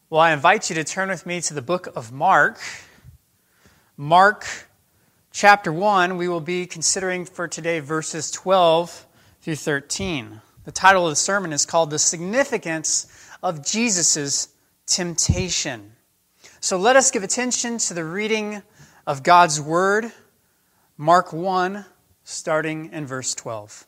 Well, I invite you to turn with me to the book of Mark. Mark chapter 1, we will be considering for today verses 12 through 13. The title of the sermon is called The Significance of Jesus' Temptation. So let us give attention to the reading of God's Word, Mark 1, starting in verse 12.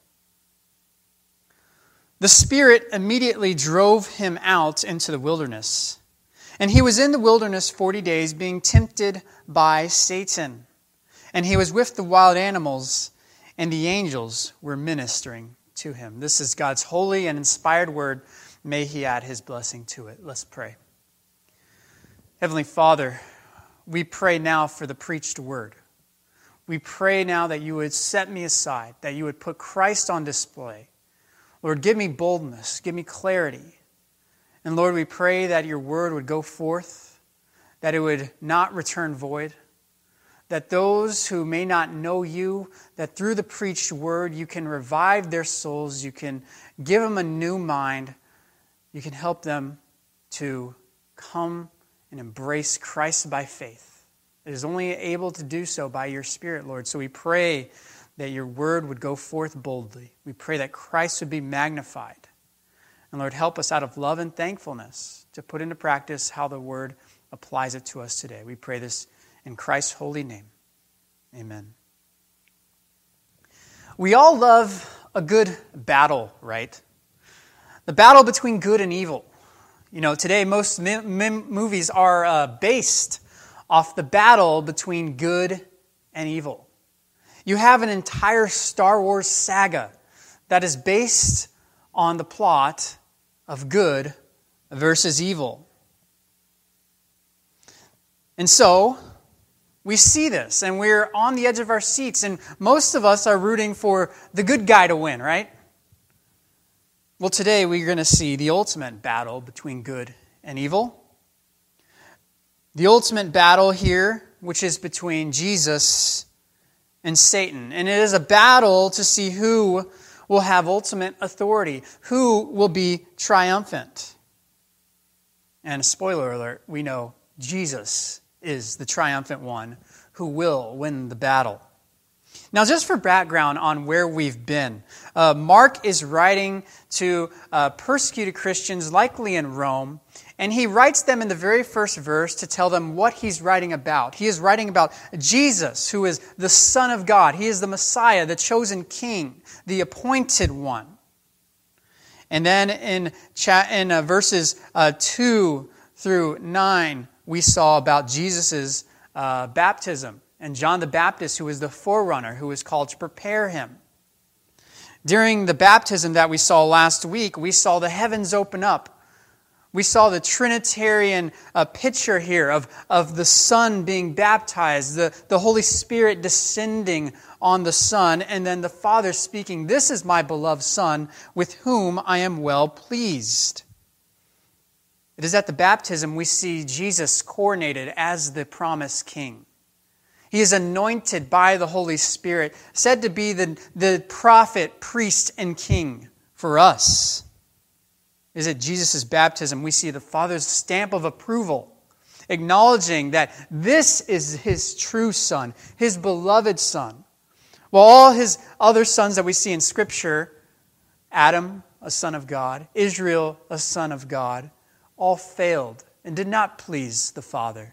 The Spirit immediately drove him out into the wilderness. And he was in the wilderness 40 days, being tempted by Satan. And he was with the wild animals, and the angels were ministering to him. This is God's holy and inspired word. May He add His blessing to it. Let's pray. Heavenly Father, we pray now for the preached word. We pray now that you would set me aside, that you would put Christ on display. Lord, give me boldness, give me clarity. And Lord, we pray that your word would go forth, that it would not return void, that those who may not know you, that through the preached word you can revive their souls, you can give them a new mind, you can help them to come and embrace Christ by faith. It is only able to do so by your Spirit, Lord. So we pray that your word would go forth boldly. We pray that Christ would be magnified. And Lord, help us out of love and thankfulness to put into practice how the word applies it to us today. We pray this in Christ's holy name. Amen. We all love a good battle, right? The battle between good and evil. You know, today most movies are based off the battle between good and evil. You have an entire Star Wars saga that is based on the plot of good versus evil. And so, we see this, and we're on the edge of our seats, and most of us are rooting for the good guy to win, right? Well, today we're going to see the ultimate battle between good and evil. The ultimate battle here, which is between Jesus and Satan. And it is a battle to see who will have ultimate authority, who will be triumphant. And spoiler alert, we know Jesus is the triumphant one who will win the battle. Now, just for background on where we've been, Mark is writing to persecuted Christians, likely in Rome, and he writes them in the very first verse to tell them what he's writing about. He is writing about Jesus, who is the Son of God. He is the Messiah, the chosen King, the appointed one. And then in verses 2 through 9, we saw about Jesus' baptism and John the Baptist, who was the forerunner, who was called to prepare him. During the baptism that we saw last week, we saw the heavens open up. We saw the Trinitarian picture here of the Son being baptized, the Holy Spirit descending on the Son, and then the Father speaking, "This is my beloved Son, with whom I am well pleased." It is at the baptism we see Jesus coronated as the promised King. He is anointed by the Holy Spirit, said to be the prophet, priest, and king for us. It is at Jesus' baptism we see the Father's stamp of approval, acknowledging that this is His true Son, His beloved Son. While all His other sons that we see in Scripture, Adam, a son of God, Israel, a son of God, all failed and did not please the Father.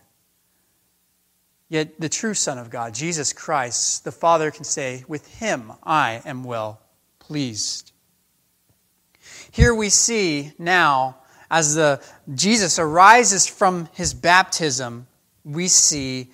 Yet the true Son of God, Jesus Christ, the Father can say, "With Him I am well pleased." Here we see now, as Jesus arises from His baptism, we see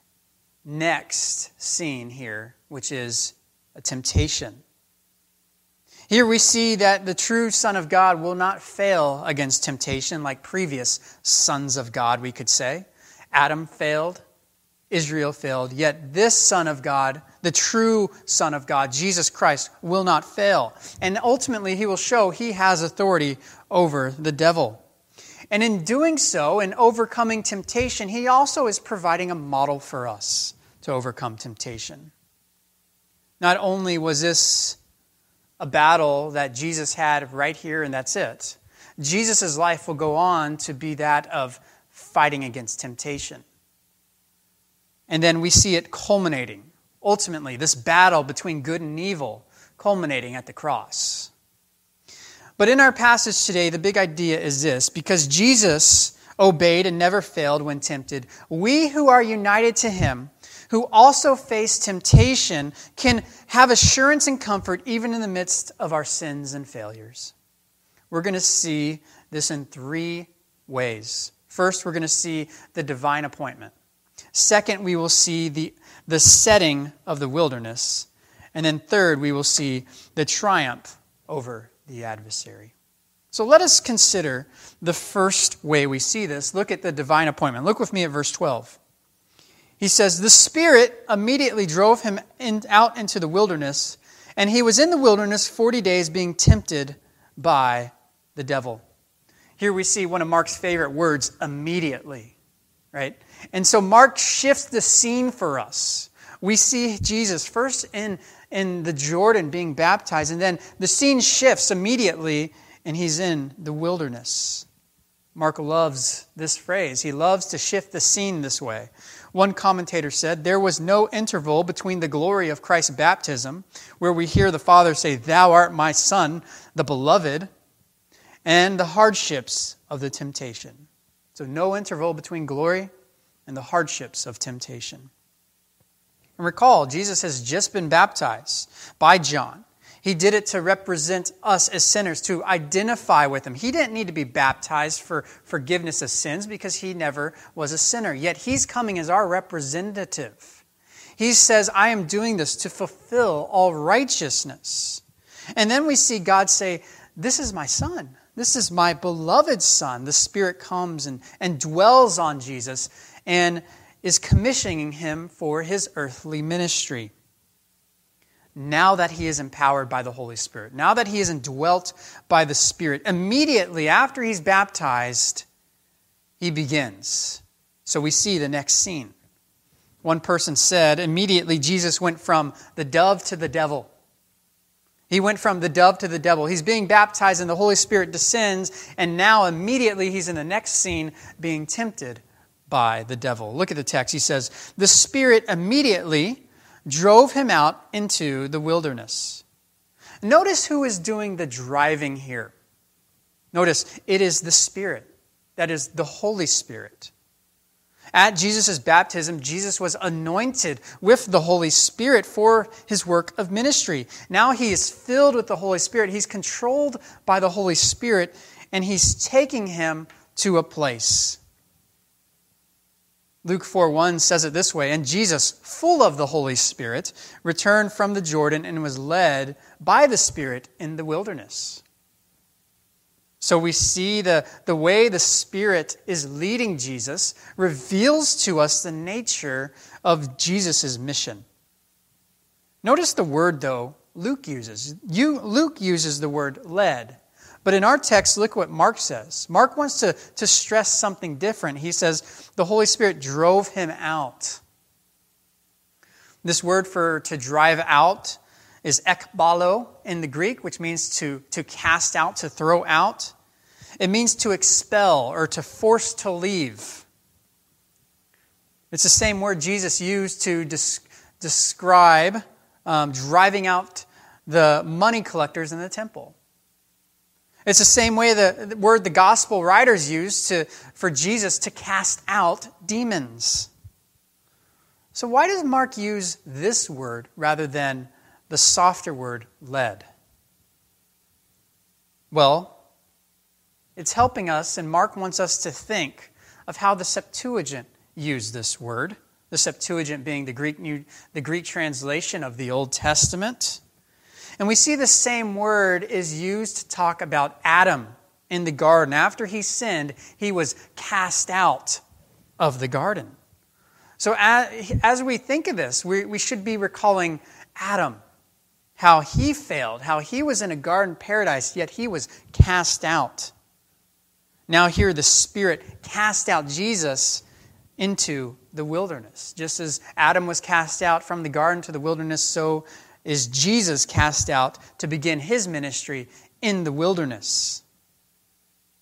next scene here, which is a temptation. Here we see that the true Son of God will not fail against temptation like previous sons of God, we could say. Adam failed. Israel failed, yet this Son of God, the true Son of God, Jesus Christ, will not fail. And ultimately, He will show He has authority over the devil. And in doing so, in overcoming temptation, He also is providing a model for us to overcome temptation. Not only was this a battle that Jesus had right here and that's it. Jesus' life will go on to be that of fighting against temptation. And then we see it culminating, ultimately, this battle between good and evil, culminating at the cross. But in our passage today, the big idea is this: because Jesus obeyed and never failed when tempted, we who are united to him, who also face temptation, can have assurance and comfort even in the midst of our sins and failures. We're going to see this in three ways. First, we're going to see the divine appointment. Second, we will see the setting of the wilderness. And then third, we will see the triumph over the adversary. So let us consider the first way we see this. Look at the divine appointment. Look with me at verse 12. He says, "The Spirit immediately drove him out into the wilderness, and he was in the wilderness 40 days being tempted by the devil." Here we see one of Mark's favorite words, immediately, right? And so Mark shifts the scene for us. We see Jesus first in the Jordan being baptized, and then the scene shifts immediately, and he's in the wilderness. Mark loves this phrase. He loves to shift the scene this way. One commentator said, "There was no interval between the glory of Christ's baptism, where we hear the Father say, 'Thou art my Son, the beloved,' and the hardships of the temptation." So no interval between glory and the hardships of temptation. And recall, Jesus has just been baptized by John. He did it to represent us as sinners, to identify with him. He didn't need to be baptized for forgiveness of sins because he never was a sinner. Yet he's coming as our representative. He says, "I am doing this to fulfill all righteousness." And then we see God say, "This is my Son. This is my beloved Son." The Spirit comes and dwells on Jesus and is commissioning him for his earthly ministry. Now that he is empowered by the Holy Spirit, now that he is indwelt by the Spirit, immediately after he's baptized, he begins. So we see the next scene. One person said, immediately Jesus went from the dove to the devil. He went from the dove to the devil. He's being baptized and the Holy Spirit descends, and now immediately he's in the next scene being tempted by the devil. Look at the text. He says, "The Spirit immediately drove him out into the wilderness." Notice who is doing the driving here. Notice, it is the Spirit. That is the Holy Spirit. At Jesus' baptism, Jesus was anointed with the Holy Spirit for his work of ministry. Now he is filled with the Holy Spirit. He's controlled by the Holy Spirit, and he's taking him to a place. Luke 4:1 says it this way, "And Jesus, full of the Holy Spirit, returned from the Jordan and was led by the Spirit in the wilderness." So we see the way the Spirit is leading Jesus reveals to us the nature of Jesus' mission. Notice the word, though, Luke uses. Luke uses the word led. But in our text, look what Mark says. Mark wants to stress something different. He says, the Holy Spirit drove him out. This word for to drive out is ekbalo in the Greek, which means to cast out, to throw out. It means to expel or to force to leave. It's the same word Jesus used to describe driving out the money collectors in the temple. It's the same way the word the gospel writers use for Jesus to cast out demons. So why does Mark use this word rather than the softer word led? Well, it's helping us, and Mark wants us to think of how the Septuagint used this word. The Septuagint being the Greek translation of the Old Testament. And we see the same word is used to talk about Adam in the garden. After he sinned, he was cast out of the garden. So as we think of this, we should be recalling Adam, how he failed, how he was in a garden paradise, yet he was cast out. Now here the Spirit cast out Jesus into the wilderness. Just as Adam was cast out from the garden to the wilderness, so is Jesus cast out to begin his ministry in the wilderness.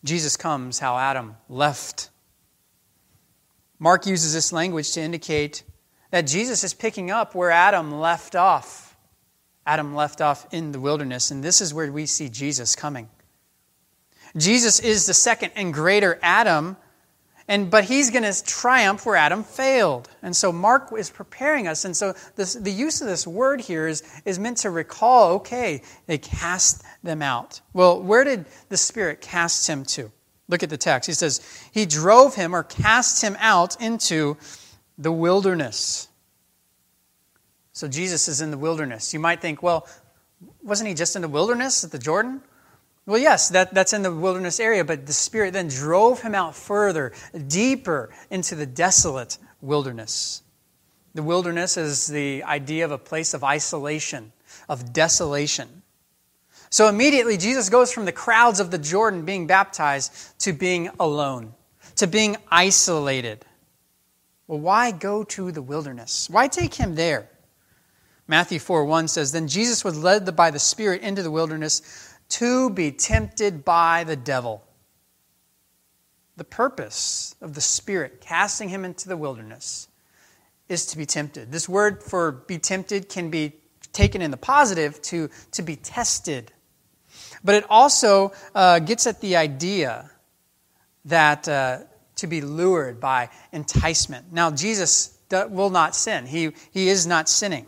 Jesus comes how Adam left. Mark uses this language to indicate that Jesus is picking up where Adam left off. Adam left off in the wilderness, and this is where we see Jesus coming. Jesus is the second and greater Adam, but he's going to triumph where Adam failed. And so Mark is preparing us. And so the use of this word here is meant to recall, okay, they cast them out. Well, where did the Spirit cast him to? Look at the text. He says, he drove him or cast him out into the wilderness. So Jesus is in the wilderness. You might think, well, wasn't he just in the wilderness at the Jordan? Well, yes, that's in the wilderness area, but the Spirit then drove him out further, deeper into the desolate wilderness. The wilderness is the idea of a place of isolation, of desolation. So immediately, Jesus goes from the crowds of the Jordan being baptized to being alone, to being isolated. Well, why go to the wilderness? Why take him there? Matthew 4:1 says, then Jesus was led by the Spirit into the wilderness to be tempted by the devil. The purpose of the Spirit casting him into the wilderness is to be tempted. This word for be tempted can be taken in the positive to be tested. But it also gets at the idea that to be lured by enticement. Now, Jesus will not sin. He is not sinning.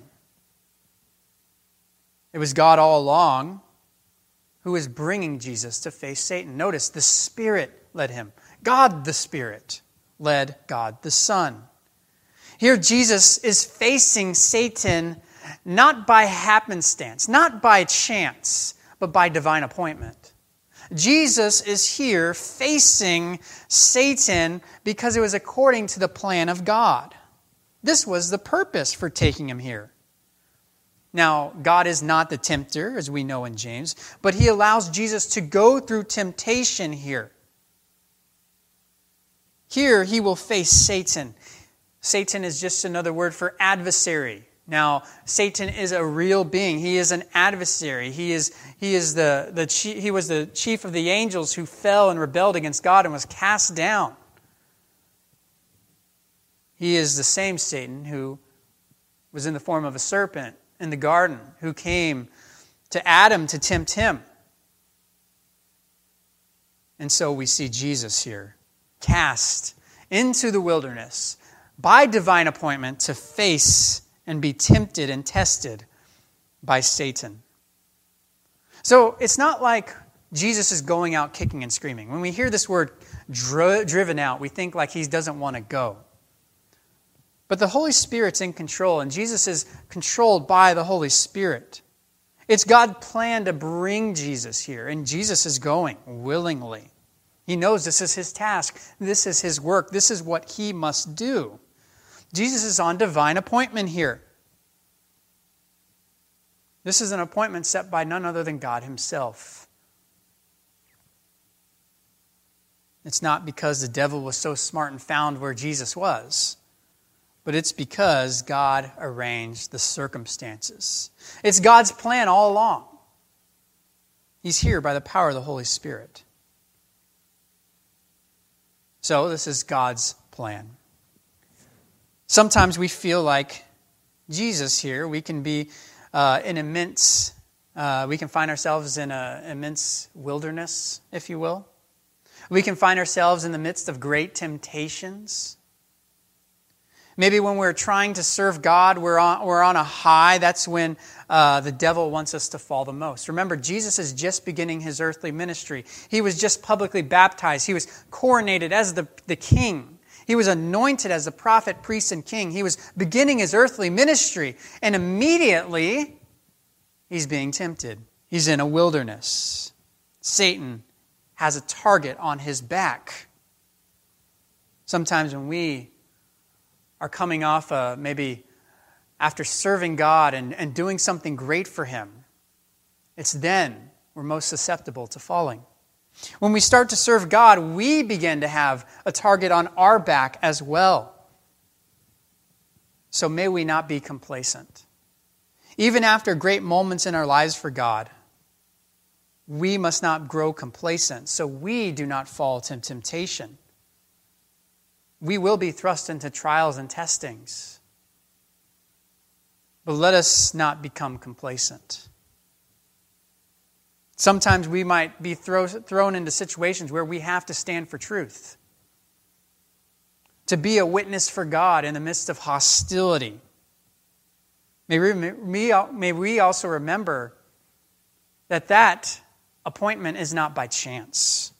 It was God all along who is bringing Jesus to face Satan. Notice, the Spirit led him. God the Spirit led God the Son. Here Jesus is facing Satan not by happenstance, not by chance, but by divine appointment. Jesus is here facing Satan because it was according to the plan of God. This was the purpose for taking him here. Now, God is not the tempter, as we know in James, but he allows Jesus to go through temptation here. Here, he will face Satan. Satan is just another word for adversary. Now, Satan is a real being. He is an adversary. He was the chief of the angels who fell and rebelled against God and was cast down. He is the same Satan who was in the form of a serpent in the garden, who came to Adam to tempt him. And so we see Jesus here, cast into the wilderness by divine appointment to face and be tempted and tested by Satan. So it's not like Jesus is going out kicking and screaming. When we hear this word driven out, we think like he doesn't want to go. But the Holy Spirit's in control, and Jesus is controlled by the Holy Spirit. It's God's plan to bring Jesus here, and Jesus is going willingly. He knows this is his task. This is his work. This is what he must do. Jesus is on divine appointment here. This is an appointment set by none other than God himself. It's not because the devil was so smart and found where Jesus was, but it's because God arranged the circumstances. It's God's plan all along. He's here by the power of the Holy Spirit. So this is God's plan. Sometimes we feel like Jesus here, we can be we can find ourselves in an immense wilderness, if you will. We can find ourselves in the midst of great temptations. Maybe when we're trying to serve God, we're on a high. That's when the devil wants us to fall the most. Remember, Jesus is just beginning his earthly ministry. He was just publicly baptized. He was coronated as the king. He was anointed as the prophet, priest, and king. He was beginning his earthly ministry. And immediately, he's being tempted. He's in a wilderness. Satan has a target on his back. Sometimes when we are coming off maybe after serving God and doing something great for him, it's then we're most susceptible to falling. When we start to serve God, we begin to have a target on our back as well. So may we not be complacent. Even after great moments in our lives for God, we must not grow complacent, so we do not fall to temptation. We will be thrust into trials and testings. But let us not become complacent. Sometimes we might be thrown into situations where we have to stand for truth, to be a witness for God in the midst of hostility. May we also remember that appointment is not by chance.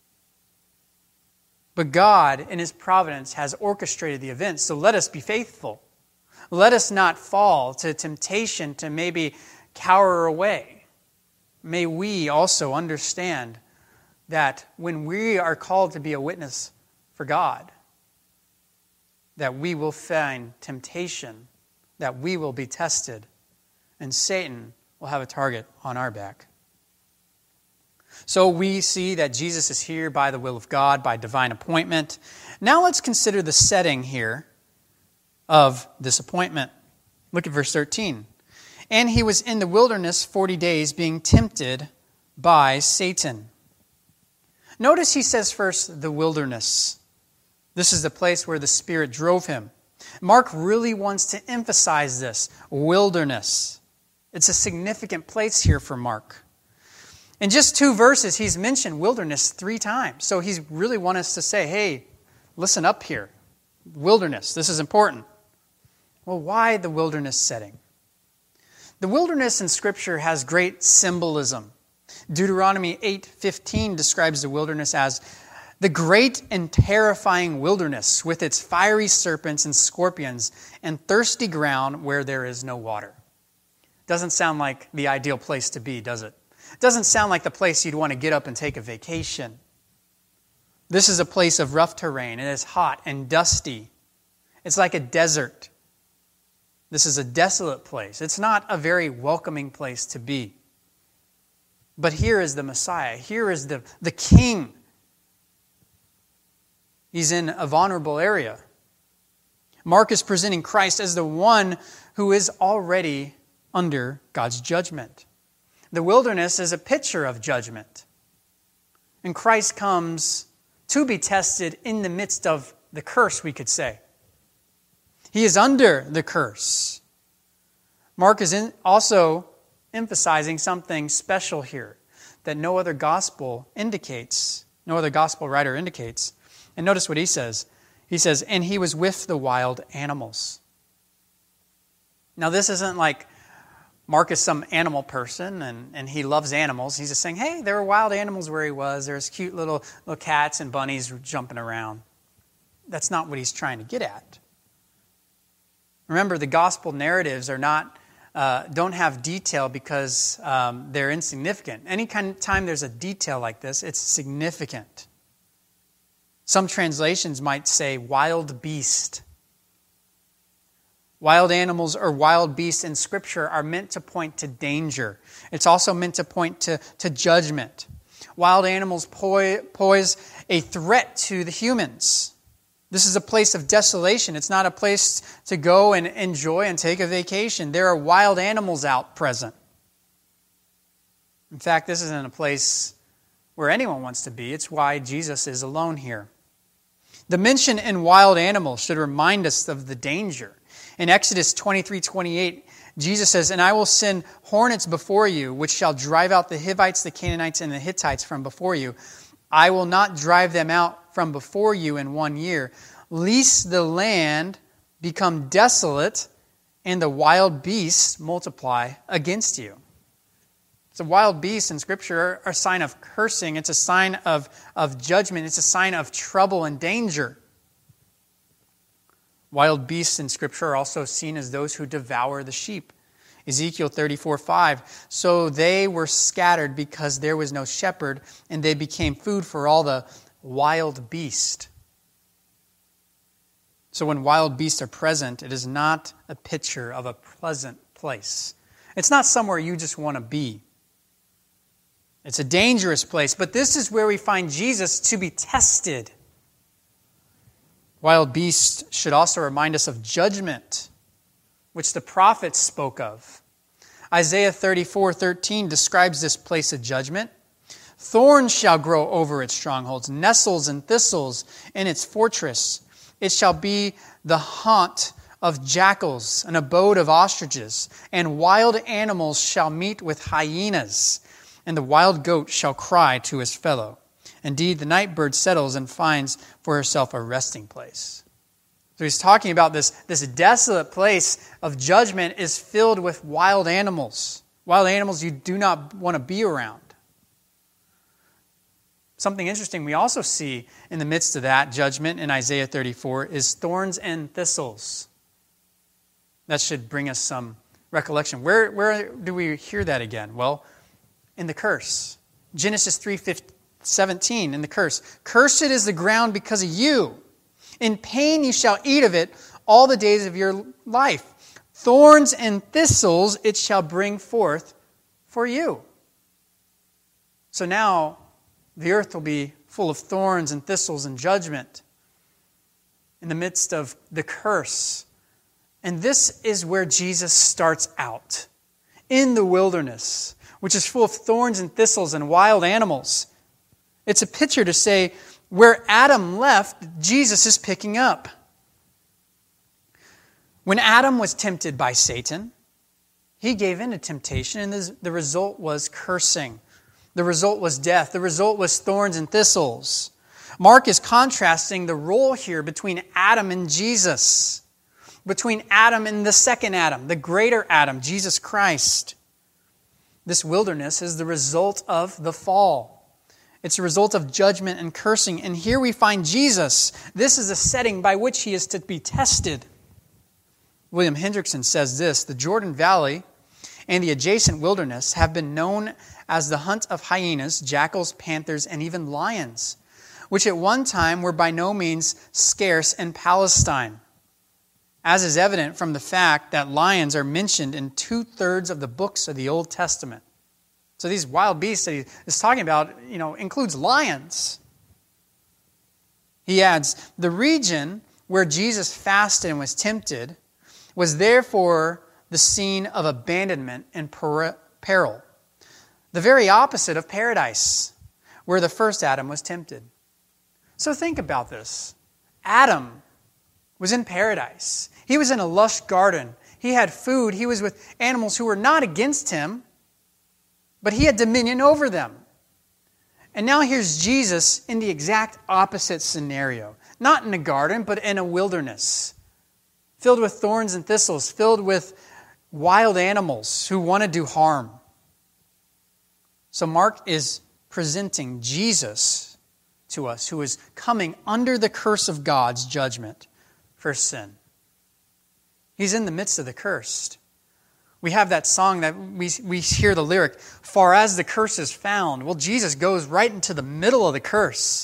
But God, in His providence, has orchestrated the events, so let us be faithful. Let us not fall to temptation to maybe cower away. May we also understand that when we are called to be a witness for God, that we will find temptation, that we will be tested, and Satan will have a target on our back. So we see that Jesus is here by the will of God, by divine appointment. Now let's consider the setting here of this appointment. Look at verse 13. And he was in the wilderness 40 days being tempted by Satan. Notice he says first the wilderness. This is the place where the Spirit drove him. Mark really wants to emphasize this, wilderness. It's a significant place here for Mark. In just 2 verses, he's mentioned wilderness 3 times. So he really wants us to say, hey, listen up here. Wilderness, this is important. Well, why the wilderness setting? The wilderness in Scripture has great symbolism. Deuteronomy 8:15 describes the wilderness as the great and terrifying wilderness with its fiery serpents and scorpions and thirsty ground where there is no water. Doesn't sound like the ideal place to be, does it? Doesn't sound like the place you'd want to get up and take a vacation. This is a place of rough terrain. It is hot and dusty. It's like a desert. This is a desolate place. It's not a very welcoming place to be. But here is the Messiah. Here is the King. He's in a vulnerable area. Mark is presenting Christ as the one who is already under God's judgment. The wilderness is a picture of judgment. And Christ comes to be tested in the midst of the curse, we could say. He is under the curse. Mark is also emphasizing something special here that no other gospel writer indicates. And notice what he says. He says, and he was with the wild animals. Now this isn't like Mark is some animal person and he loves animals. He's just saying, hey, there were wild animals where he was. There's cute little cats and bunnies jumping around. That's not what he's trying to get at. Remember, the gospel narratives don't have detail because they're insignificant. Any time there's a detail like this, it's significant. Some translations might say wild beast. Wild animals or wild beasts in Scripture are meant to point to danger. It's also meant to point to judgment. Wild animals pose a threat to the humans. This is a place of desolation. It's not a place to go and enjoy and take a vacation. There are wild animals out present. In fact, this isn't a place where anyone wants to be. It's why Jesus is alone here. The mention in wild animals should remind us of the danger. In Exodus 23:28, Jesus says, and I will send hornets before you, which shall drive out the Hivites, the Canaanites, and the Hittites from before you. I will not drive them out from before you in 1 year, lest the land become desolate and the wild beasts multiply against you. So wild beasts in Scripture are a sign of cursing. It's a sign of judgment. It's a sign of trouble and danger. Wild beasts in Scripture are also seen as those who devour the sheep. Ezekiel 34:5, so they were scattered because there was no shepherd, and they became food for all the wild beast. So when wild beasts are present, it is not a picture of a pleasant place. It's not somewhere you just want to be. It's a dangerous place, but this is where we find Jesus to be tested. Wild beasts should also remind us of judgment, which the prophets spoke of. Isaiah 34:13 describes this place of judgment. Thorns shall grow over its strongholds, nettles and thistles in its fortress. It shall be the haunt of jackals, an abode of ostriches, and wild animals shall meet with hyenas, and the wild goat shall cry to his fellow. Indeed, the night bird settles and finds for herself a resting place. So he's talking about this desolate place of judgment is filled with wild animals. Wild animals you do not want to be around. Something interesting we also see in the midst of that judgment in Isaiah 34 is thorns and thistles. That should bring us some recollection. Where do we hear that again? Well, in the curse. Genesis 3:17 in the curse. Cursed is the ground because of you. In pain you shall eat of it all the days of your life. Thorns and thistles it shall bring forth for you. So now the earth will be full of thorns and thistles and judgment in the midst of the curse. And this is where Jesus starts out, in the wilderness, which is full of thorns and thistles and wild animals. It's a picture to say, where Adam left, Jesus is picking up. When Adam was tempted by Satan, he gave in to temptation, and the result was cursing. The result was death. The result was thorns and thistles. Mark is contrasting the role here between Adam and Jesus, between Adam and the second Adam, the greater Adam, Jesus Christ. This wilderness is the result of the fall. It's a result of judgment and cursing. And here we find Jesus. This is a setting by which he is to be tested. William Hendrickson says this: the Jordan Valley and the adjacent wilderness have been known as the hunt of hyenas, jackals, panthers, and even lions, which at one time were by no means scarce in Palestine, as is evident from the fact that lions are mentioned in 2/3 of the books of the Old Testament. So these wild beasts that he is talking about, includes lions. He adds, the region where Jesus fasted and was tempted was therefore the scene of abandonment and peril. The very opposite of paradise, where the first Adam was tempted. So think about this. Adam was in paradise. He was in a lush garden. He had food. He was with animals who were not against him, but he had dominion over them. And now here's Jesus in the exact opposite scenario. Not in a garden, but in a wilderness. Filled with thorns and thistles. Filled with wild animals who want to do harm. So Mark is presenting Jesus to us, who is coming under the curse of God's judgment for sin. He's in the midst of the cursed. We have that song that we hear the lyric, "Far as the curse is found." Well, Jesus goes right into the middle of the curse.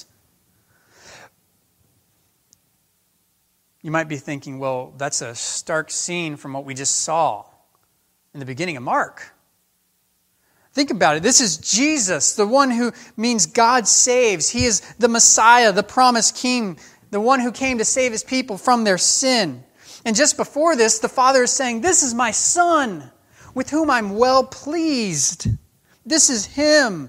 You might be thinking, well, that's a stark scene from what we just saw in the beginning of Mark. Think about it. This is Jesus, the one who means God saves. He is the Messiah, the promised King, the one who came to save his people from their sin. And just before this, the Father is saying, "This is my Son, with whom I'm well pleased. This is him."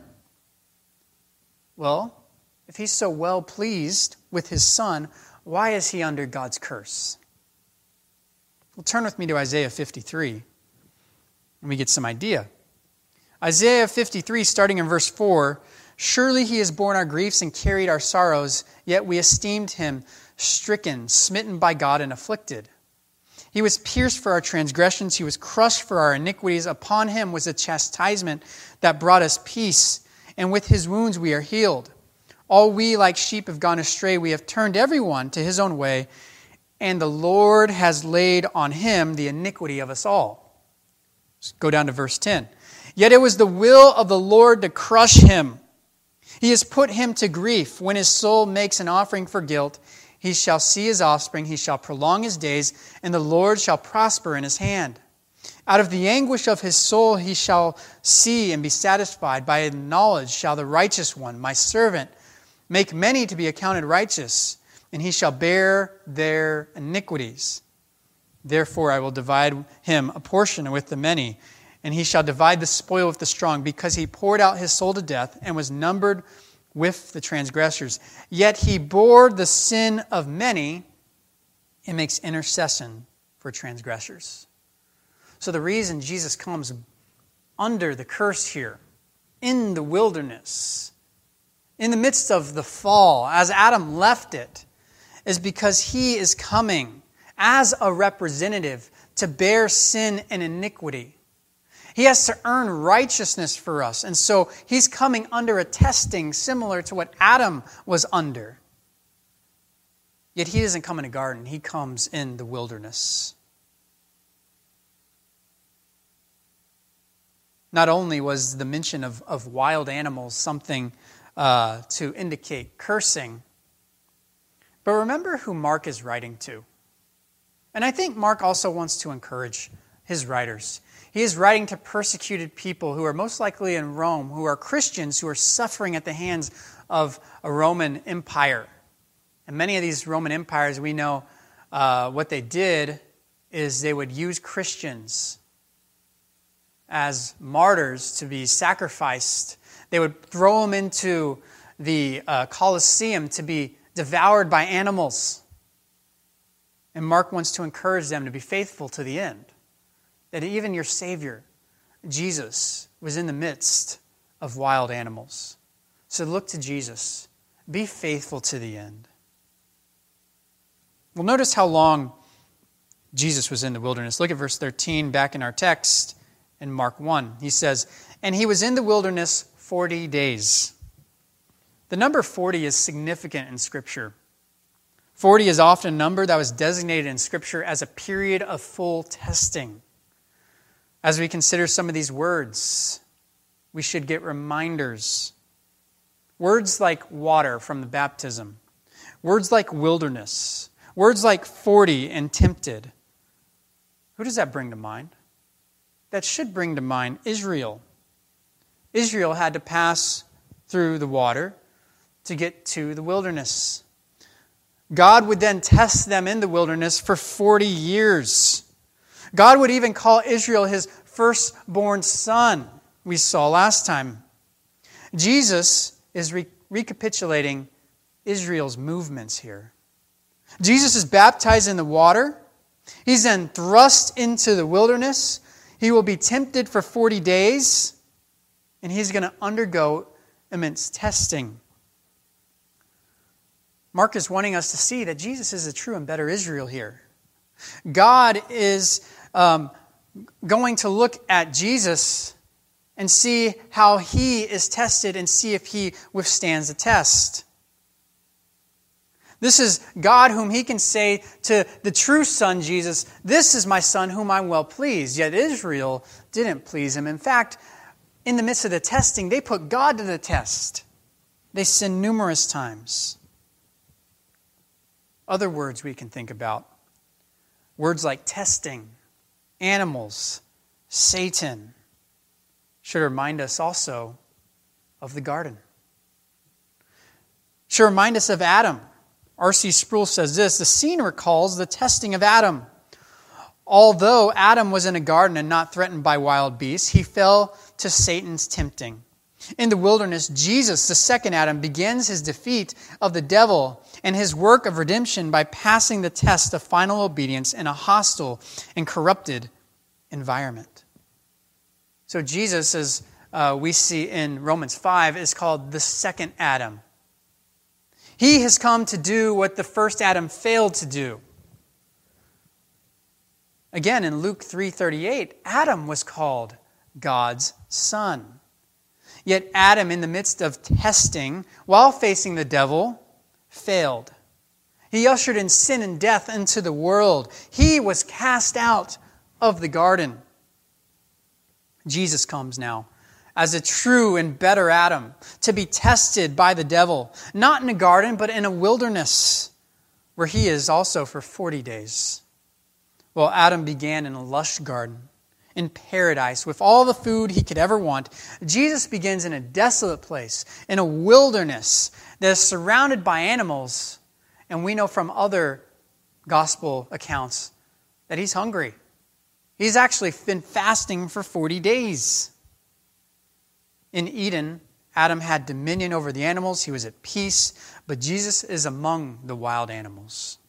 Well, if he's so well pleased with his Son, why is he under God's curse? Well, turn with me to Isaiah 53, and we get some idea. Isaiah 53, starting in verse 4, "Surely he has borne our griefs and carried our sorrows, yet we esteemed him stricken, smitten by God, and afflicted. He was pierced for our transgressions, he was crushed for our iniquities. Upon him was a chastisement that brought us peace, and with his wounds we are healed. All we like sheep have gone astray, we have turned everyone to his own way, and the Lord has laid on him the iniquity of us all." Let's go down to verse 10. "Yet it was the will of the Lord to crush him. He has put him to grief. When his soul makes an offering for guilt, he shall see his offspring, he shall prolong his days, and the Lord shall prosper in his hand. Out of the anguish of his soul he shall see and be satisfied. By knowledge shall the righteous one, my servant, make many to be accounted righteous, and he shall bear their iniquities. Therefore I will divide him a portion with the many, and he shall divide the spoil with the strong, because he poured out his soul to death and was numbered with the transgressors. Yet he bore the sin of many and makes intercession for transgressors. So the reason Jesus comes under the curse here, in the wilderness, in the midst of the fall, as Adam left it, is because he is coming as a representative to bear sin and iniquity. He has to earn righteousness for us. And so he's coming under a testing similar to what Adam was under. Yet he doesn't come in a garden. He comes in the wilderness. Not only was the mention of wild animals something to indicate cursing, but remember who Mark is writing to. And I think Mark also wants to encourage his writers. He is writing to persecuted people who are most likely in Rome, who are Christians who are suffering at the hands of a Roman Empire. And many of these Roman empires, we know what they did is they would use Christians as martyrs to be sacrificed. They would throw them into the Colosseum to be devoured by animals. And Mark wants to encourage them to be faithful to the end. That even your Savior, Jesus, was in the midst of wild animals. So look to Jesus. Be faithful to the end. Well, notice how long Jesus was in the wilderness. Look at verse 13 back in our text in Mark 1. He says, "And he was in the wilderness 40 days." The number 40 is significant in Scripture. 40 is often a number that was designated in Scripture as a period of full testing. As we consider some of these words, we should get reminders. Words like water from the baptism. Words like wilderness. Words like 40 and tempted. Who does that bring to mind? That should bring to mind Israel. Israel had to pass through the water to get to the wilderness. God would then test them in the wilderness for 40 years. God would even call Israel his firstborn son, we saw last time. Jesus is recapitulating Israel's movements here. Jesus is baptized in the water. He's then thrust into the wilderness. He will be tempted for 40 days, and he's going to undergo immense testing. Mark is wanting us to see that Jesus is a true and better Israel here. God is going to look at Jesus and see how he is tested and see if he withstands the test. This is God whom he can say to the true son, Jesus, "This is my son whom I'm well pleased." Yet Israel didn't please him. In fact, in the midst of the testing, they put God to the test. They sinned numerous times. Other words we can think about. Words like testing, animals, Satan, should remind us also of the garden. Should remind us of Adam. R.C. Sproul says this, "The scene recalls the testing of Adam. Although Adam was in a garden and not threatened by wild beasts, he fell to Satan's tempting. In the wilderness, Jesus, the second Adam, begins his defeat of the devil and his work of redemption by passing the test of final obedience in a hostile and corrupted environment." So Jesus, as we see in Romans 5, is called the second Adam. He has come to do what the first Adam failed to do. Again, in Luke 3:38, Adam was called God's son. Yet Adam, in the midst of testing, while facing the devil, failed. He ushered in sin and death into the world. He was cast out of the garden. Jesus comes now as a true and better Adam to be tested by the devil, not in a garden, but in a wilderness, where he is also for 40 days. Well, Adam began in a lush garden, in paradise, with all the food he could ever want. Jesus begins in a desolate place, in a wilderness that is surrounded by animals, and we know from other gospel accounts that he's hungry. He's actually been fasting for 40 days. In Eden, Adam had dominion over the animals. He was at peace. But Jesus is among the wild animals.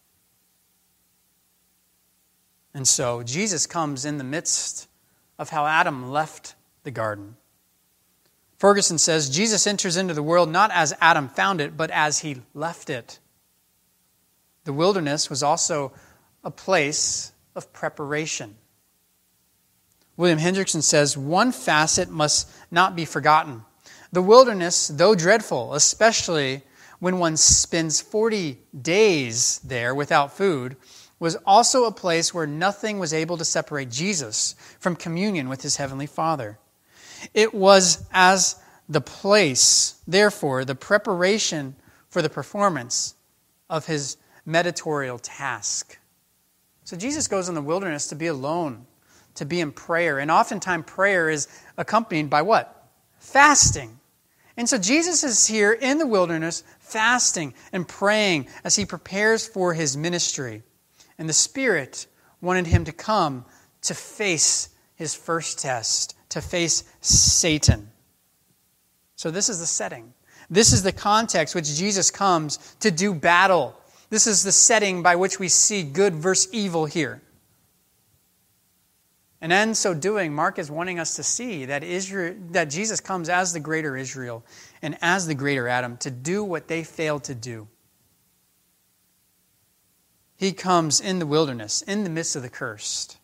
And so Jesus comes in the midst of how Adam left the garden. Ferguson says, Jesus enters into the world not as Adam found it, but as he left it. The wilderness was also a place of preparation. William Hendrickson says, one facet must not be forgotten. The wilderness, though dreadful, especially when one spends 40 days there without food, was also a place where nothing was able to separate Jesus from communion with his heavenly Father. It was as the place, therefore, the preparation for the performance of his mediatorial task. So Jesus goes in the wilderness to be alone, to be in prayer. And oftentimes prayer is accompanied by what? Fasting. And so Jesus is here in the wilderness fasting and praying as he prepares for his ministry. And the Spirit wanted him to come to face his first test, to face Satan. So this is the setting. This is the context which Jesus comes to do battle. This is the setting by which we see good versus evil here. And in so doing, Mark is wanting us to see that Jesus comes as the greater Israel and as the greater Adam to do what they failed to do. He comes in the wilderness, in the midst of the cursed.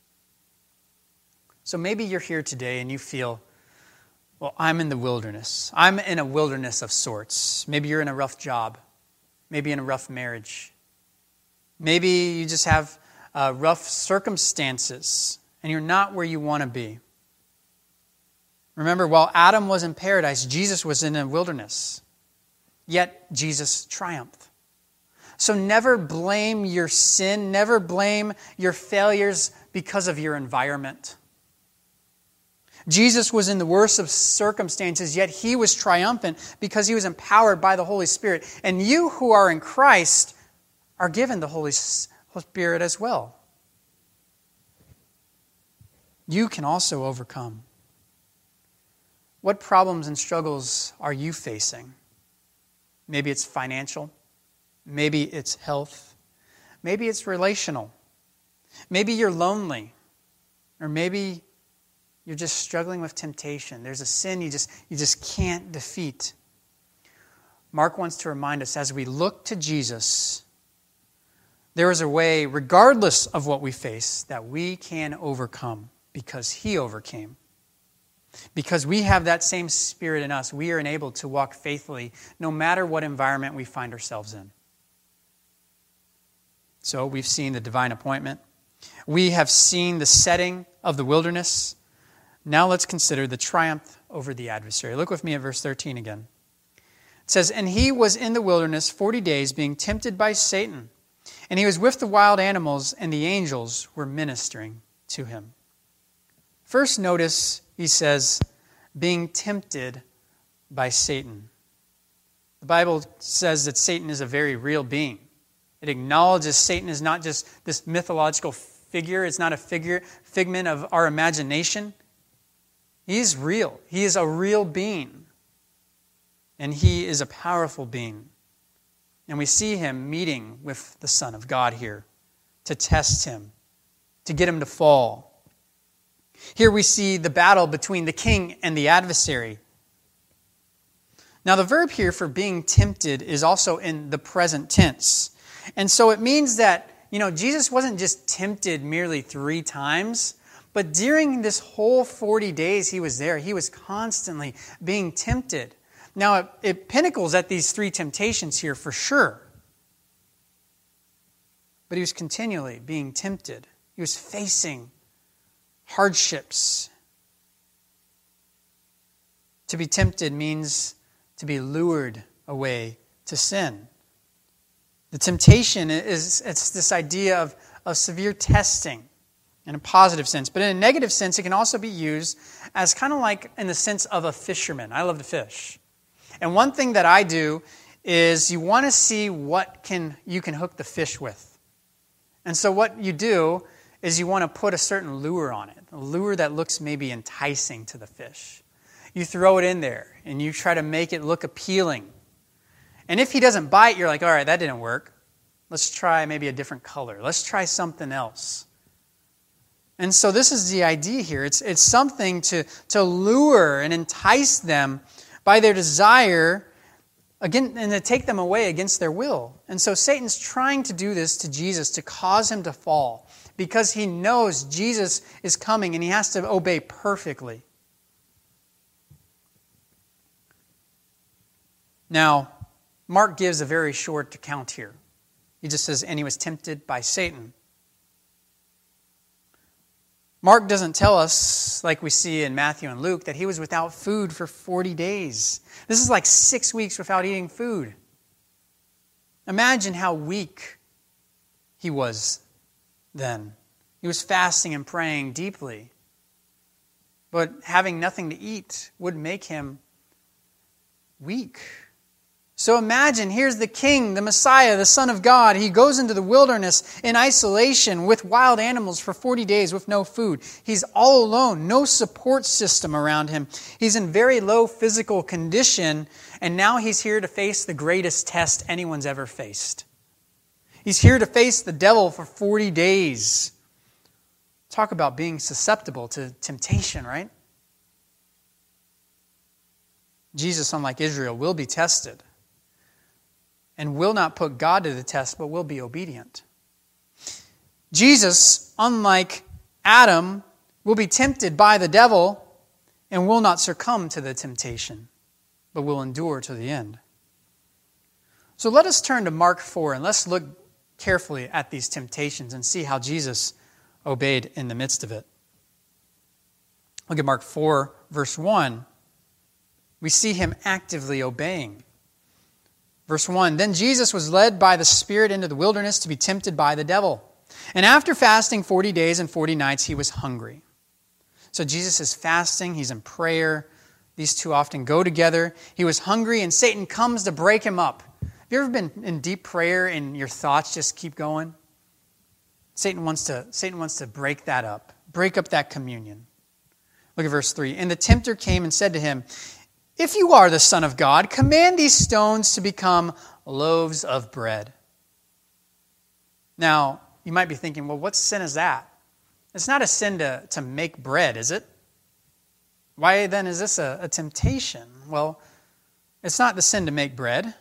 So maybe you're here today and you feel, well, I'm in the wilderness. I'm in a wilderness of sorts. Maybe you're in a rough job. Maybe in a rough marriage. Maybe you just have rough circumstances and you're not where you want to be. Remember, while Adam was in paradise, Jesus was in a wilderness. Yet Jesus triumphed. So never blame your sin, never blame your failures because of your environment. Jesus was in the worst of circumstances, yet he was triumphant because he was empowered by the Holy Spirit. And you who are in Christ are given the Holy Spirit as well. You can also overcome. What problems and struggles are you facing? Maybe it's financial. Maybe it's health. Maybe it's relational. Maybe you're lonely. Or maybe you're just struggling with temptation. There's a sin you just can't defeat. Mark wants to remind us as we look to Jesus, there is a way, regardless of what we face, that we can overcome because he overcame. Because we have that same Spirit in us, we are enabled to walk faithfully no matter what environment we find ourselves in. So we've seen the divine appointment. We have seen the setting of the wilderness. Now let's consider the triumph over the adversary. Look with me at verse 13 again. It says, and he was in the wilderness 40 days being tempted by Satan. And he was with the wild animals, and the angels were ministering to him. First notice, he says, being tempted by Satan. The Bible says that Satan is a very real being. It acknowledges Satan is not just this mythological figure. It's not a figment of our imagination. He is real. He is a real being. And he is a powerful being. And we see him meeting with the Son of God here to test him, to get him to fall. Here we see the battle between the king and the adversary. Now the verb here for being tempted is also in the present tense. And so it means that, Jesus wasn't just tempted merely 3 times, but during this whole 40 days he was there, he was constantly being tempted. Now, it pinnacles at these 3 temptations here for sure. But he was continually being tempted. He was facing hardships. To be tempted means to be lured away to sin. The temptation it's this idea of severe testing in a positive sense. But in a negative sense, it can also be used as kind of like in the sense of a fisherman. I love to fish. And one thing that I do is you want to see what you can hook the fish with. And so what you do is you want to put a certain lure on it, a lure that looks maybe enticing to the fish. You throw it in there, and you try to make it look appealing. And if he doesn't bite, you're like, all right, that didn't work. Let's try maybe a different color. Let's try something else. And so this is the idea here. It's something to lure and entice them by their desire, again, and to take them away against their will. And so Satan's trying to do this to Jesus to cause him to fall because he knows Jesus is coming and he has to obey perfectly. Now, Mark gives a very short account here. He just says, and he was tempted by Satan. Mark doesn't tell us, like we see in Matthew and Luke, that he was without food for 40 days. This is like 6 weeks without eating food. Imagine how weak he was then. He was fasting and praying deeply. But having nothing to eat would make him weak. So imagine, here's the King, the Messiah, the Son of God. He goes into the wilderness in isolation with wild animals for 40 days with no food. He's all alone, no support system around him. He's in very low physical condition, and now he's here to face the greatest test anyone's ever faced. He's here to face the devil for 40 days. Talk about being susceptible to temptation, right? Jesus, unlike Israel, will be tested and will not put God to the test, but will be obedient. Jesus, unlike Adam, will be tempted by the devil and will not succumb to the temptation, but will endure to the end. So let us turn to Mark 4 and let's look carefully at these temptations and see how Jesus obeyed in the midst of it. Look at Mark 4, verse 1. We see him actively obeying. Verse 1, then Jesus was led by the Spirit into the wilderness to be tempted by the devil. And after fasting 40 days and 40 nights, he was hungry. So Jesus is fasting, he's in prayer. These two often go together. He was hungry and Satan comes to break him up. Have you ever been in deep prayer and your thoughts just keep going? Satan wants to break that up, break up that communion. Look at verse 3. And the tempter came and said to him, if you are the Son of God, command these stones to become loaves of bread. Now, you might be thinking, well, what sin is that? It's not a sin to make bread, is it? Why then is this a temptation? Well, it's not the sin to make bread.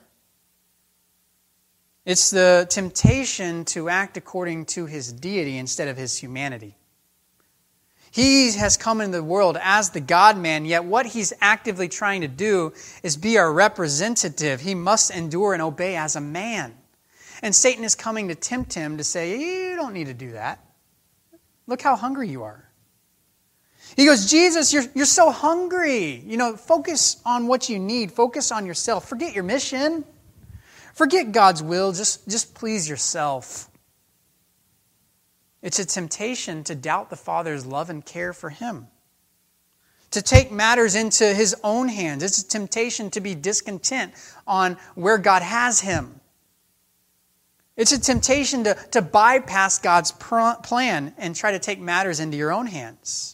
It's the temptation to act according to his deity instead of his humanity. He has come into the world as the God-man, yet what he's actively trying to do is be our representative. He must endure and obey as a man. And Satan is coming to tempt him to say, you don't need to do that. Look how hungry you are. He goes, Jesus, you're so hungry. Focus on what you need. Focus on yourself. Forget your mission. Forget God's will. Just please yourself. It's a temptation to doubt the Father's love and care for him, to take matters into his own hands. It's a temptation to be discontent on where God has him. It's a temptation to bypass God's plan and try to take matters into your own hands.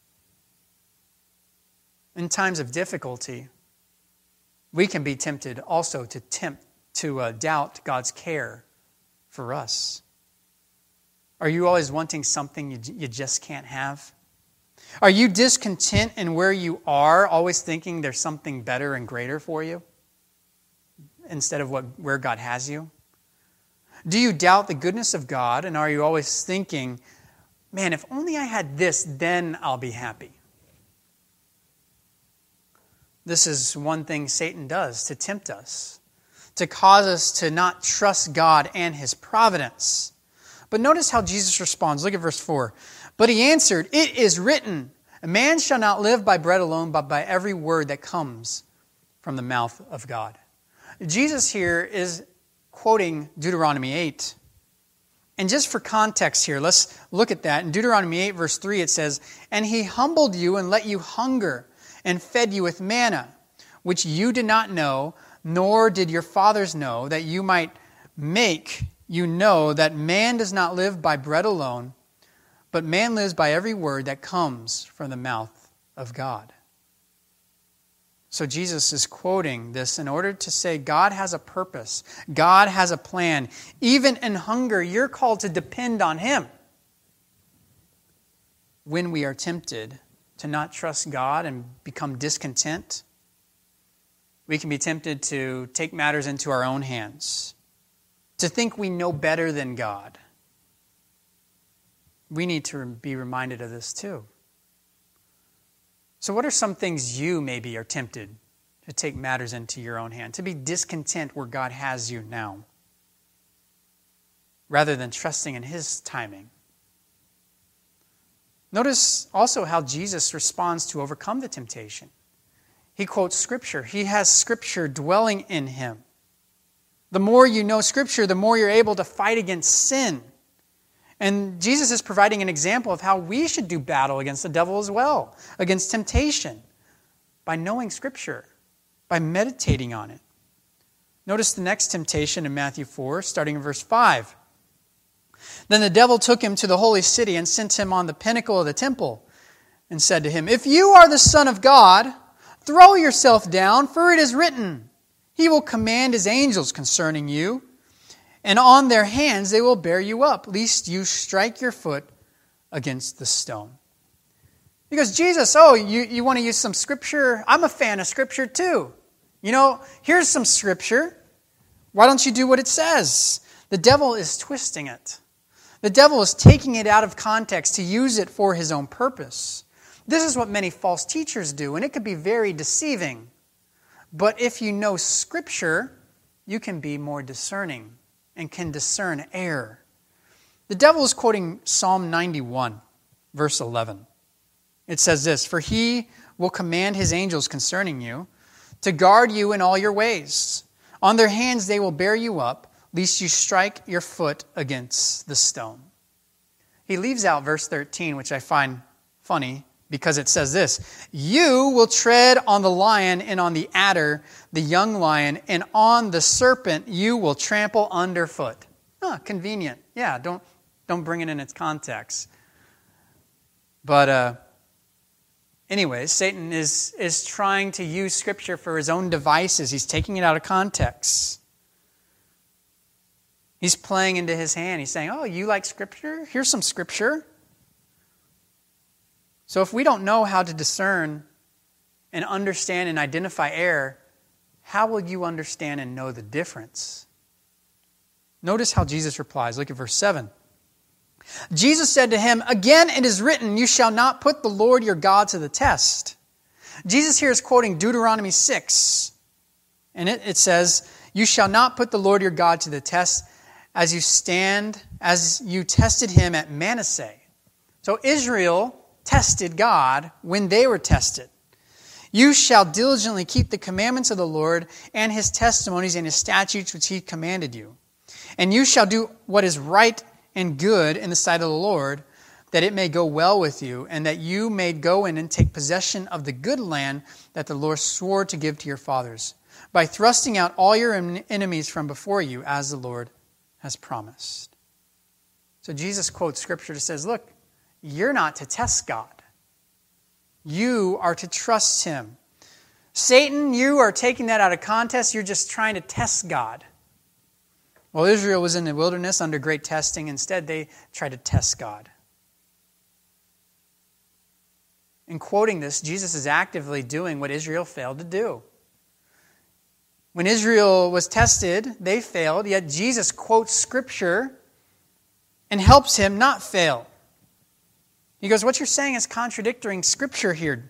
In times of difficulty, we can be tempted also to doubt God's care for us. Are you always wanting something you just can't have? Are you discontent in where you are, always thinking there's something better and greater for you instead of where God has you? Do you doubt the goodness of God, and are you always thinking, man, if only I had this, then I'll be happy? This is one thing Satan does to tempt us, to cause us to not trust God and his providence. But notice how Jesus responds. Look at verse 4. But he answered, it is written, a man shall not live by bread alone, but by every word that comes from the mouth of God. Jesus here is quoting Deuteronomy 8. And just for context here, let's look at that. In Deuteronomy 8, verse 3, it says, and he humbled you and let you hunger and fed you with manna, which you did not know, nor did your fathers know, that you might make you know that man does not live by bread alone, but man lives by every word that comes from the mouth of God. So Jesus is quoting this in order to say God has a purpose. God has a plan. Even in hunger, you're called to depend on Him. When we are tempted to not trust God and become discontent, we can be tempted to take matters into our own hands, to think we know better than God. We need to be reminded of this too. So what are some things you maybe are tempted to take matters into your own hand, to be discontent where God has you now, rather than trusting in His timing? Notice also how Jesus responds to overcome the temptation. He quotes Scripture. He has Scripture dwelling in him. The more you know Scripture, the more you're able to fight against sin. And Jesus is providing an example of how we should do battle against the devil as well, against temptation, by knowing Scripture, by meditating on it. Notice the next temptation in Matthew 4, starting in verse 5. Then the devil took him to the holy city and sent him on the pinnacle of the temple and said to him, "If you are the Son of God, throw yourself down, for it is written, He will command His angels concerning you, and on their hands they will bear you up, lest you strike your foot against the stone." He goes, Jesus, you want to use some Scripture? I'm a fan of Scripture too. Here's some Scripture. Why don't you do what it says? The devil is twisting it. The devil is taking it out of context to use it for his own purpose. This is what many false teachers do, and it can be very deceiving. But if you know Scripture, you can be more discerning and can discern error. The devil is quoting Psalm 91, verse 11. It says this, "For He will command His angels concerning you, to guard you in all your ways. On their hands they will bear you up, lest you strike your foot against the stone." He leaves out verse 13, which I find funny, because it says this, "You will tread on the lion and on the adder, the young lion, and on the serpent you will trample underfoot." Convenient. Yeah, don't bring it in its context. But anyways, Satan is trying to use Scripture for his own devices. He's taking it out of context. He's playing into his hand. He's saying, you like Scripture? Here's some Scripture. So if we don't know how to discern and understand and identify error, how will you understand and know the difference? Notice how Jesus replies. Look at verse 7. Jesus said to him, "Again it is written, you shall not put the Lord your God to the test." Jesus here is quoting Deuteronomy 6. And it says, "You shall not put the Lord your God to the test as you tested him at Manasseh." So Israel tested God when they were tested. "You shall diligently keep the commandments of the Lord and His testimonies and His statutes which He commanded you. And you shall do what is right and good in the sight of the Lord, that it may go well with you, and that you may go in and take possession of the good land that the Lord swore to give to your fathers, by thrusting out all your enemies from before you, as the Lord has promised." So Jesus quotes Scripture that says, look, you're not to test God. You are to trust Him. Satan, you are taking that out of context. You're just trying to test God. Well, Israel was in the wilderness under great testing. Instead, they tried to test God. In quoting this, Jesus is actively doing what Israel failed to do. When Israel was tested, they failed, yet Jesus quotes Scripture and helps him not fail. He goes, what you're saying is contradicting Scripture here.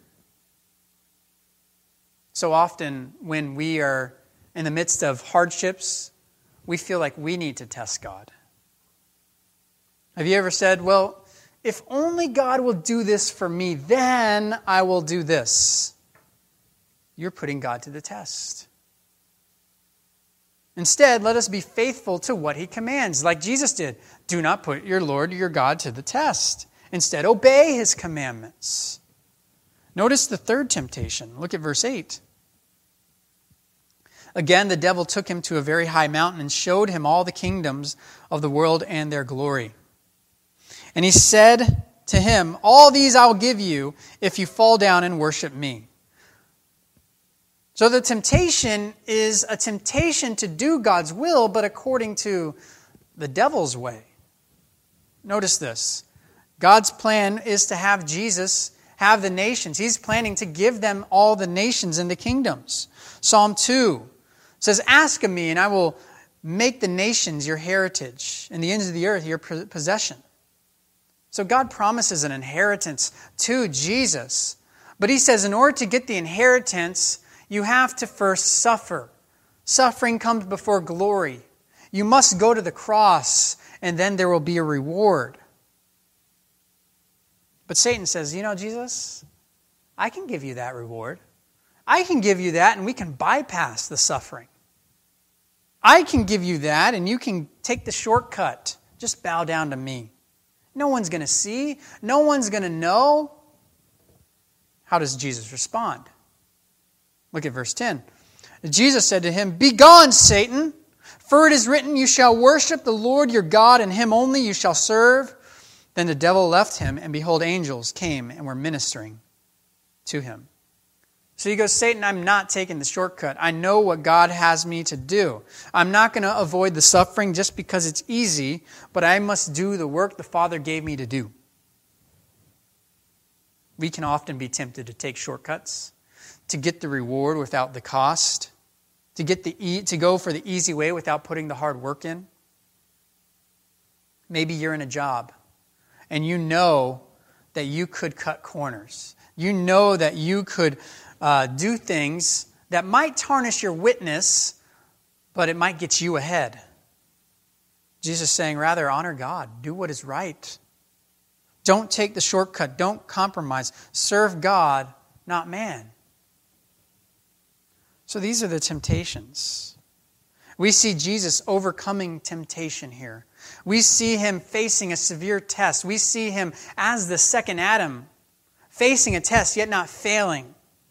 So often when we are in the midst of hardships, we feel like we need to test God. Have you ever said, well, if only God will do this for me, then I will do this? You're putting God to the test. Instead, let us be faithful to what He commands, like Jesus did. Do not put your Lord, your God, to the test. Instead, obey His commandments. Notice the third temptation. Look at verse 8. Again, the devil took him to a very high mountain and showed him all the kingdoms of the world and their glory. And he said to him, all these I'll give you if you fall down and worship me. So the temptation is a temptation to do God's will, but according to the devil's way. Notice this. God's plan is to have Jesus have the nations. He's planning to give them all the nations and the kingdoms. Psalm 2 says, ask of me, and I will make the nations your heritage, and the ends of the earth your possession. So God promises an inheritance to Jesus. But he says in order to get the inheritance, you have to first suffer. Suffering comes before glory. You must go to the cross, and then there will be a reward. But Satan says, Jesus, I can give you that reward. I can give you that, and we can bypass the suffering. I can give you that, and you can take the shortcut. Just bow down to me. No one's going to see. No one's going to know. How does Jesus respond? Look at verse 10. Jesus said to him, "Begone, Satan, for it is written, you shall worship the Lord your God, and him only you shall serve." Then the devil left him, and behold, angels came and were ministering to him. So he goes, Satan, I'm not taking the shortcut. I know what God has me to do. I'm not going to avoid the suffering just because it's easy, but I must do the work the Father gave me to do. We can often be tempted to take shortcuts, to get the reward without the cost, to go for the easy way without putting the hard work in. Maybe you're in a job, and you know that you could cut corners. You know that you could do things that might tarnish your witness, but it might get you ahead. Jesus is saying, rather honor God. Do what is right. Don't take the shortcut. Don't compromise. Serve God, not man. So these are the temptations. We see Jesus overcoming temptation here. We see him facing a severe test. We see him as the second Adam, facing a test, yet not failing.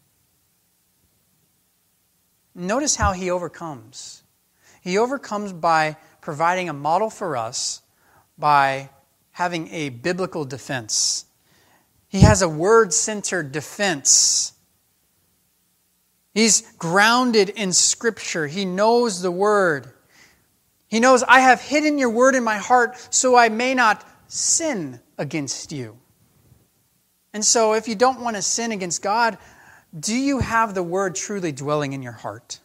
Notice how he overcomes. He overcomes by providing a model for us, by having a biblical defense. He has a word-centered defense. He's grounded in Scripture. He knows the Word. He knows, I have hidden your Word in my heart so I may not sin against you. And so if you don't want to sin against God, do you have the Word truly dwelling in your heart?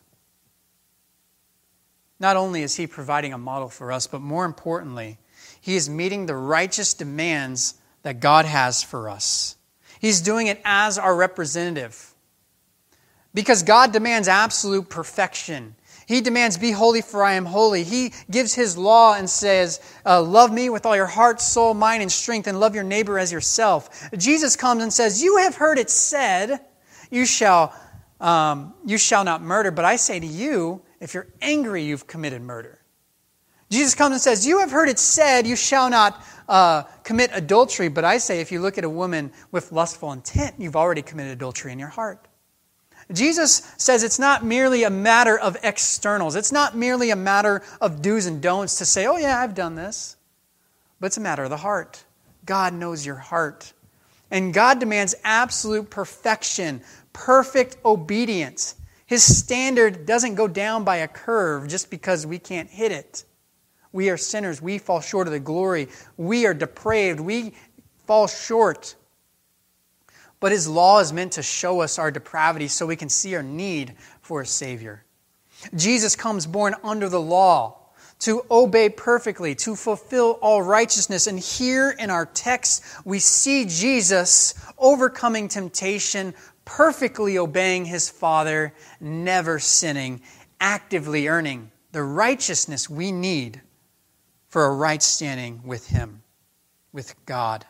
Not only is he providing a model for us, but more importantly, he is meeting the righteous demands that God has for us. He's doing it as our representative. Because God demands absolute perfection. He demands, be holy for I am holy. He gives his law and says, love me with all your heart, soul, mind, and strength, and love your neighbor as yourself. Jesus comes and says, you have heard it said, you shall not murder. But I say to you, if you're angry, you've committed murder. Jesus comes and says, you have heard it said, you shall not commit adultery. But I say, if you look at a woman with lustful intent, you've already committed adultery in your heart. Jesus says it's not merely a matter of externals. It's not merely a matter of do's and don'ts to say, oh yeah, I've done this. But it's a matter of the heart. God knows your heart. And God demands absolute perfection, perfect obedience. His standard doesn't go down by a curve just because we can't hit it. We are sinners. We fall short of the glory. We are depraved. We fall short. But his law is meant to show us our depravity so we can see our need for a Savior. Jesus comes born under the law to obey perfectly, to fulfill all righteousness. And here in our text, we see Jesus overcoming temptation, perfectly obeying his Father, never sinning, actively earning the righteousness we need for a right standing with him, with God.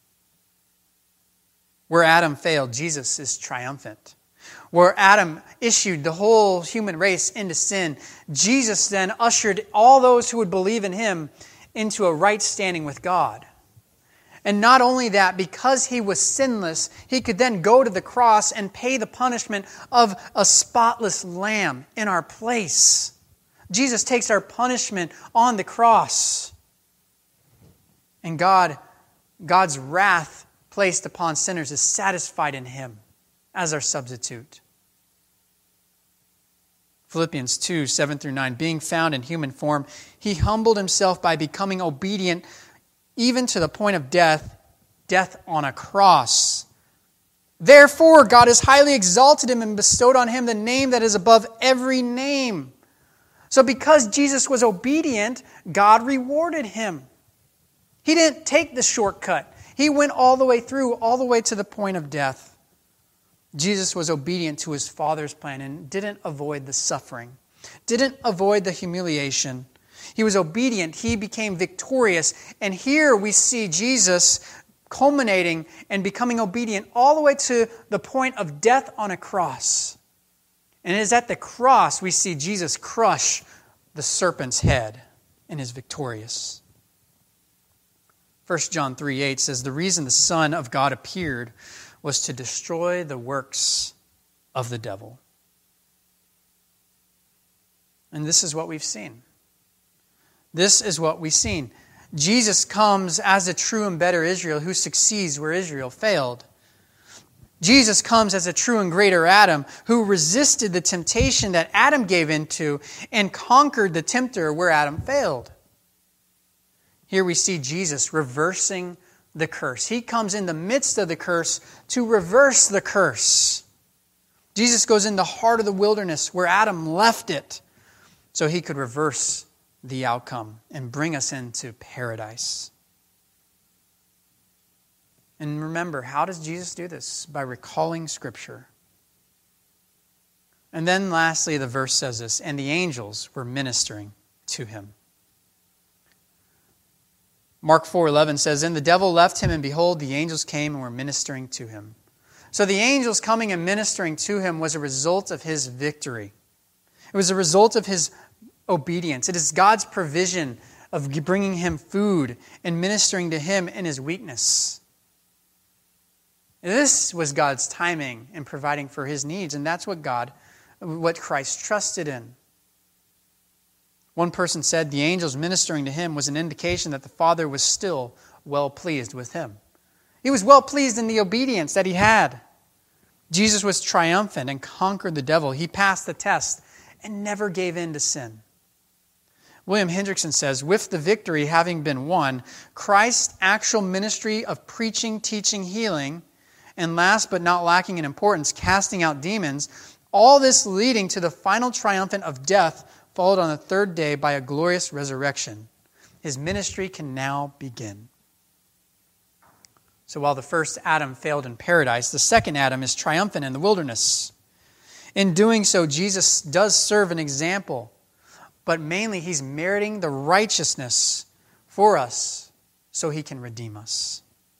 Where Adam failed, Jesus is triumphant. Where Adam issued the whole human race into sin, Jesus then ushered all those who would believe in him into a right standing with God. And not only that, because he was sinless, he could then go to the cross and pay the punishment of a spotless lamb in our place. Jesus takes our punishment on the cross. And God God's wrath placed upon sinners is satisfied in him as our substitute. Philippians 2, 7 through 9, being found in human form, he humbled himself by becoming obedient even to the point of death, death on a cross. Therefore, God has highly exalted him and bestowed on him the name that is above every name. So because Jesus was obedient, God rewarded him. He didn't take the shortcut. He went all the way through, all the way to the point of death. Jesus was obedient to his Father's plan and didn't avoid the suffering, didn't avoid the humiliation. He was obedient. He became victorious. And here we see Jesus culminating and becoming obedient all the way to the point of death on a cross. And it is at the cross we see Jesus crush the serpent's head and is victorious. 1 John 3:8 says, the reason the Son of God appeared was to destroy the works of the devil. And this is what we've seen. This is what we've seen. Jesus comes as a true and better Israel who succeeds where Israel failed. Jesus comes as a true and greater Adam who resisted the temptation that Adam gave into and conquered the tempter where Adam failed. Here we see Jesus reversing the curse. He comes in the midst of the curse to reverse the curse. Jesus goes in the heart of the wilderness where Adam left it so he could reverse the outcome and bring us into paradise. And remember, how does Jesus do this? By recalling Scripture. And then lastly, the verse says this, and the angels were ministering to him. Mark 4:11 says, and the devil left him, and behold, the angels came and were ministering to him. So the angels coming and ministering to him was a result of his victory. It was a result of his obedience. It is God's provision of bringing him food and ministering to him in his weakness. This was God's timing in providing for his needs, and that's what Christ trusted in. One person said the angels ministering to him was an indication that the Father was still well pleased with him. He was well pleased in the obedience that he had. Jesus was triumphant and conquered the devil. He passed the test and never gave in to sin. William Hendrickson says, with the victory having been won, Christ's actual ministry of preaching, teaching, healing, and last but not lacking in importance, casting out demons, all this leading to the final triumphant of death, followed on the third day by a glorious resurrection. His ministry can now begin. So while the first Adam failed in paradise, the second Adam is triumphant in the wilderness. In doing so, Jesus does serve an example, but mainly he's meriting the righteousness for us so he can redeem us.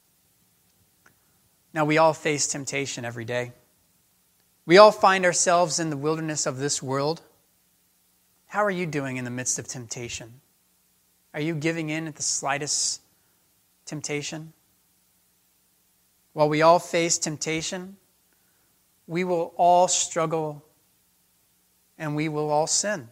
Now, we all face temptation every day. We all find ourselves in the wilderness of this world. How are you doing in the midst of temptation? Are you giving in at the slightest temptation? While we all face temptation, we will all struggle and we will all sin.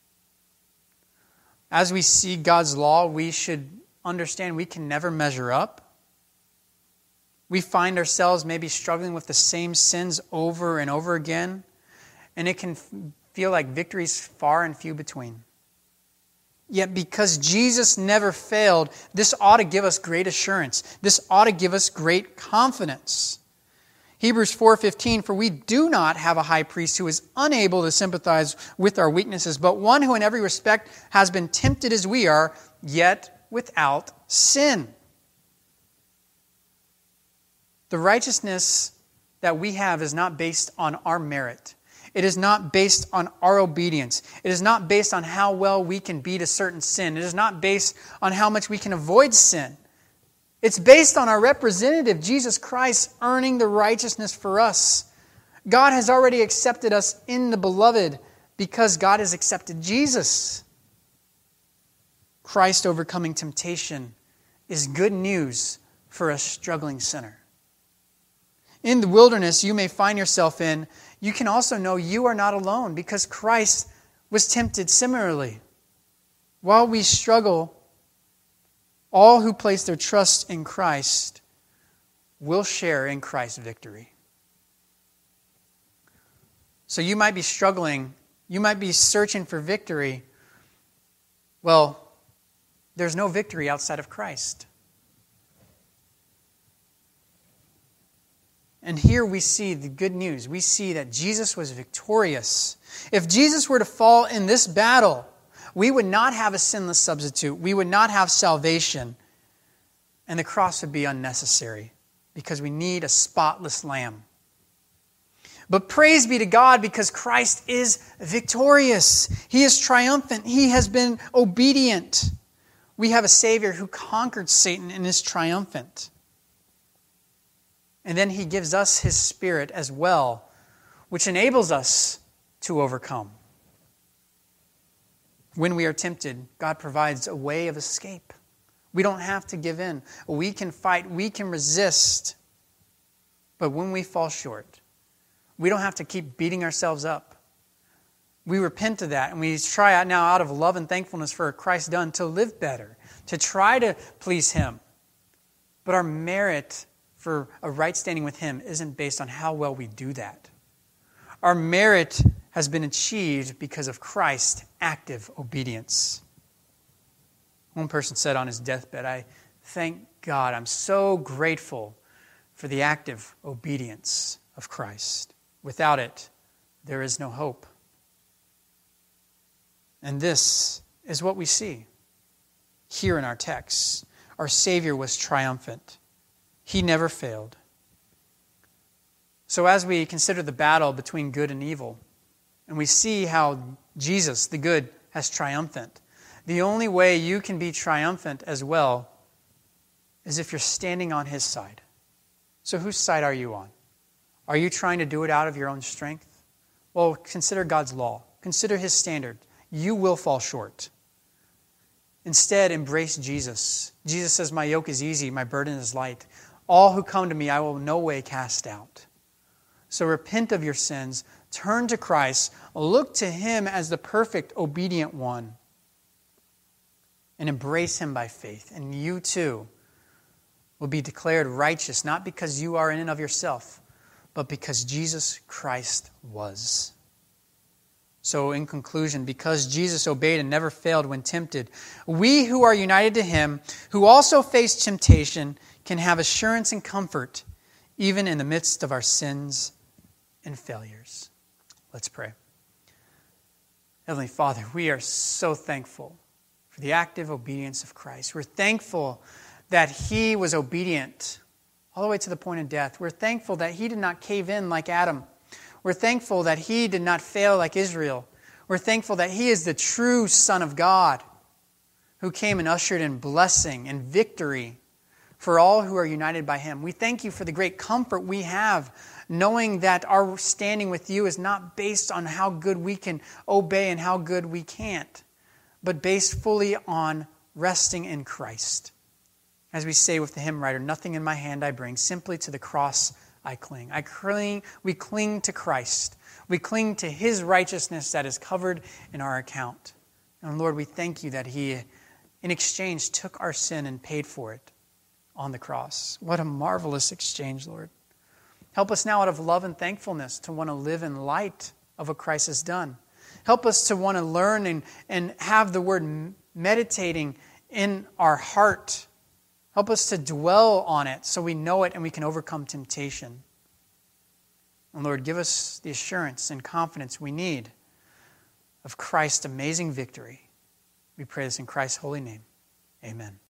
As we see God's law, we should understand we can never measure up. We find ourselves maybe struggling with the same sins over and over again, and it can feel like victory's far and few between. Yet because Jesus never failed, this ought to give us great assurance. This ought to give us great confidence. Hebrews 4:15, for we do not have a high priest who is unable to sympathize with our weaknesses, but one who in every respect has been tempted as we are, yet without sin. The righteousness that we have is not based on our merit. It is not based on our obedience. It is not based on how well we can beat a certain sin. It is not based on how much we can avoid sin. It's based on our representative, Jesus Christ, earning the righteousness for us. God has already accepted us in the beloved because God has accepted Jesus. Christ overcoming temptation is good news for a struggling sinner. In the wilderness you may find yourself in, you can also know you are not alone because Christ was tempted similarly. While we struggle, All who place their trust in Christ will share in Christ's victory. So you might be struggling. You might be searching for victory. Well, there's no victory outside of Christ. And here we see the good news. We see that Jesus was victorious. If Jesus were to fall in this battle, we would not have a sinless substitute. We would not have salvation. And the cross would be unnecessary because we need a spotless lamb. But praise be to God because Christ is victorious. He is triumphant. He has been obedient. We have a Savior who conquered Satan and is triumphant. And then He gives us His Spirit as well, which enables us to overcome. When we are tempted, God provides a way of escape. We don't have to give in. We can fight. We can resist. But when we fall short, we don't have to keep beating ourselves up. We repent of that and we try out now out of love and thankfulness for Christ done to live better, to try to please Him. But our merit for a right standing with Him isn't based on how well we do that. Our merit has been achieved because of Christ's active obedience. One person said on his deathbed, I thank God, I'm so grateful for the active obedience of Christ. Without it, there is no hope. And this is what we see here in our text. Our Savior was triumphant. He never failed. So as we consider the battle between good and evil, and we see how Jesus, the good, has triumphant, the only way you can be triumphant as well is if you're standing on His side. So whose side are you on? Are you trying to do it out of your own strength? Well, consider God's law. Consider His standard. You will fall short. Instead, embrace Jesus. Jesus says, my yoke is easy, my burden is light. All who come to me, I will no way cast out. So repent of your sins, turn to Christ, look to Him as the perfect, obedient one, and embrace Him by faith. And you too will be declared righteous, not because you are in and of yourself, but because Jesus Christ was. So in conclusion, because Jesus obeyed and never failed when tempted, we who are united to Him, who also face temptation, can have assurance and comfort even in the midst of our sins and failures. Let's pray. Heavenly Father, we are so thankful for the active obedience of Christ. We're thankful that He was obedient all the way to the point of death. We're thankful that He did not cave in like Adam. We're thankful that He did not fail like Israel. We're thankful that He is the true Son of God who came and ushered in blessing and victory for all who are united by Him. We thank You for the great comfort we have knowing that our standing with You is not based on how good we can obey and how good we can't, but based fully on resting in Christ. As we say with the hymn writer, nothing in my hand I bring, simply to the cross I cling. We cling to Christ. We cling to His righteousness that is covered in our account. And Lord, we thank You that He, in exchange, took our sin and paid for it on the cross. What a marvelous exchange, Lord. Help us now out of love and thankfulness to want to live in light of what Christ has done. Help us to want to learn and have the word meditating in our heart. Help us to dwell on it so we know it and we can overcome temptation. And Lord, give us the assurance and confidence we need of Christ's amazing victory. We pray this in Christ's holy name. Amen.